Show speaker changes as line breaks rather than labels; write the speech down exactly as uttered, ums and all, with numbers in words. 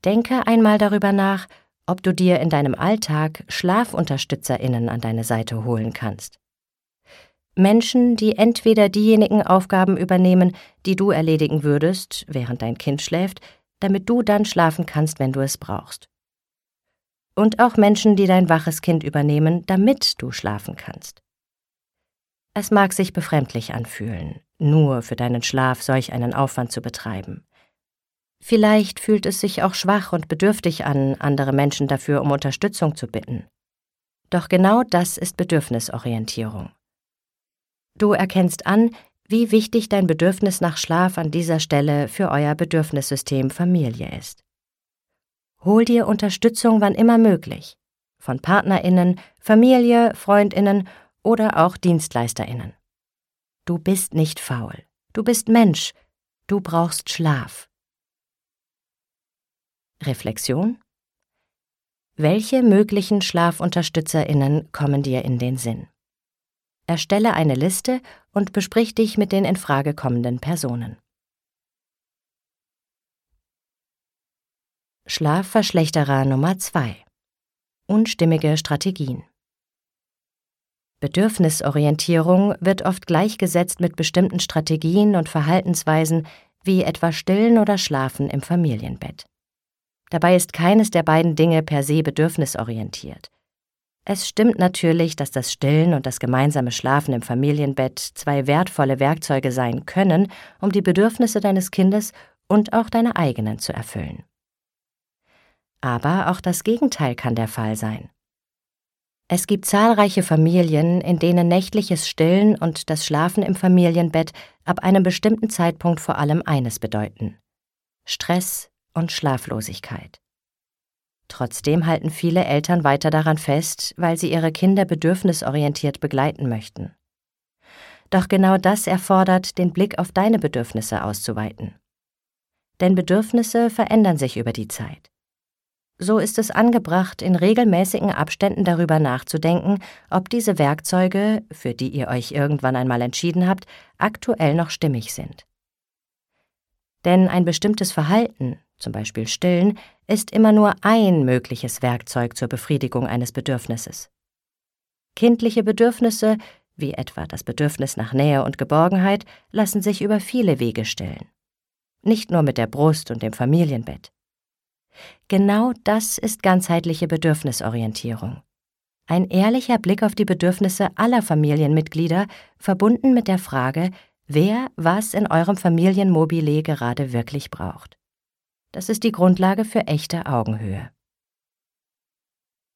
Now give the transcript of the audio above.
Denke einmal darüber nach, ob du dir in deinem Alltag SchafunterstützerInnen an deine Seite holen kannst. Menschen, die entweder diejenigen Aufgaben übernehmen, die du erledigen würdest, während dein Kind schläft, damit du dann schlafen kannst, wenn du es brauchst. Und auch Menschen, die dein waches Kind übernehmen, damit du schlafen kannst. Es mag sich befremdlich anfühlen, nur für deinen Schlaf solch einen Aufwand zu betreiben. Vielleicht fühlt es sich auch schwach und bedürftig an, andere Menschen dafür um Unterstützung zu bitten. Doch genau das ist Bedürfnisorientierung. Du erkennst an, wie wichtig dein Bedürfnis nach Schlaf an dieser Stelle für euer Bedürfnissystem Familie ist. Hol dir Unterstützung, wann immer möglich, von PartnerInnen, Familie, FreundInnen oder auch DienstleisterInnen. Du bist nicht faul, du bist Mensch, du brauchst Schlaf. Reflexion: Welche möglichen SchafunterstützerInnen kommen dir in den Sinn? Erstelle eine Liste und besprich dich mit den in Frage kommenden Personen. Schlafverschlechterer Nummer zwei: Unstimmige Strategien. Bedürfnisorientierung wird oft gleichgesetzt mit bestimmten Strategien und Verhaltensweisen wie etwa Stillen oder Schlafen im Familienbett. Dabei ist keines der beiden Dinge per se bedürfnisorientiert. Es stimmt natürlich, dass das Stillen und das gemeinsame Schlafen im Familienbett zwei wertvolle Werkzeuge sein können, um die Bedürfnisse deines Kindes und auch deine eigenen zu erfüllen. Aber auch das Gegenteil kann der Fall sein. Es gibt zahlreiche Familien, in denen nächtliches Stillen und das Schlafen im Familienbett ab einem bestimmten Zeitpunkt vor allem eines bedeuten: Stress und Schlaflosigkeit. Trotzdem halten viele Eltern weiter daran fest, weil sie ihre Kinder bedürfnisorientiert begleiten möchten. Doch genau das erfordert, den Blick auf deine Bedürfnisse auszuweiten. Denn Bedürfnisse verändern sich über die Zeit. So ist es angebracht, in regelmäßigen Abständen darüber nachzudenken, ob diese Werkzeuge, für die ihr euch irgendwann einmal entschieden habt, aktuell noch stimmig sind. Denn ein bestimmtes Verhalten, zum Beispiel Stillen, ist immer nur ein mögliches Werkzeug zur Befriedigung eines Bedürfnisses. Kindliche Bedürfnisse, wie etwa das Bedürfnis nach Nähe und Geborgenheit, lassen sich über viele Wege stillen. Nicht nur mit der Brust und dem Familienbett. Genau das ist ganzheitliche Bedürfnisorientierung. Ein ehrlicher Blick auf die Bedürfnisse aller Familienmitglieder, verbunden mit der Frage, wer was in eurem Familienmobile gerade wirklich braucht. Das ist die Grundlage für echte Augenhöhe.